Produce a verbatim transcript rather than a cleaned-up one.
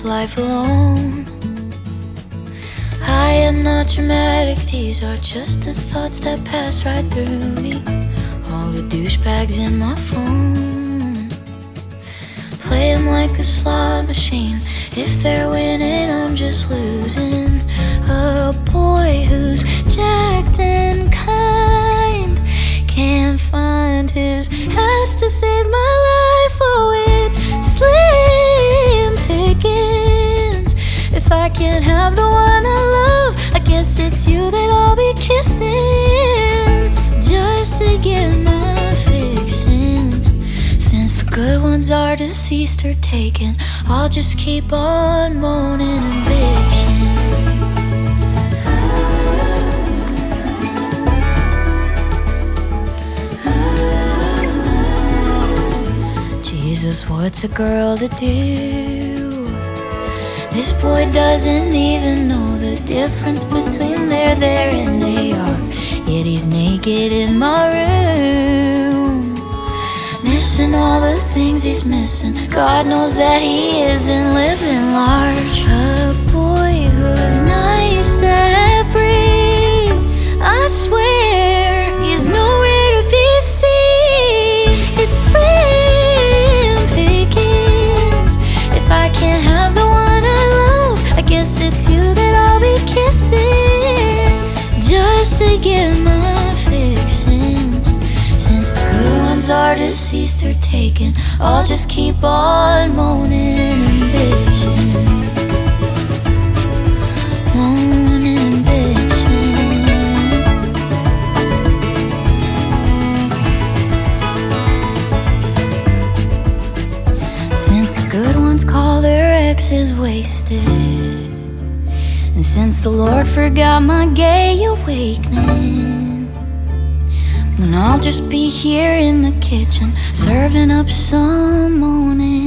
life alone. I am not dramatic, these are just the thoughts that pass right through me. All the douchebags in my phone, play 'em like a slot machine. If they're winning, I'm just losing. A boy who's jacked and kind can't find his ass to save my life. Oh, it's slim pickings. If I can't have the one I love, I guess it's you that I'll be kissing, just to get my fixins. Since the good ones are deceased or taken, I'll just keep on moaning and bitching. Jesus, what's a girl to do? This boy doesn't even know the difference between there, there, and they are. Yet he's naked in my room, missing all the things he's missing. God knows that he isn't living large. A boy who's nice, that breathes, I swear he's nowhere to be seen. It's slim pickings. If I can't have the one I love, I guess it's you that I'll be kissing, just to get my fixins. Since the good ones are deceased or taken, I'll just keep on moaning and bitching, moaning and bitching. Since the good ones call their exes wasted, and since the Lord forgot my gay awakening, then I'll just be here in the kitchen, serving up some moaning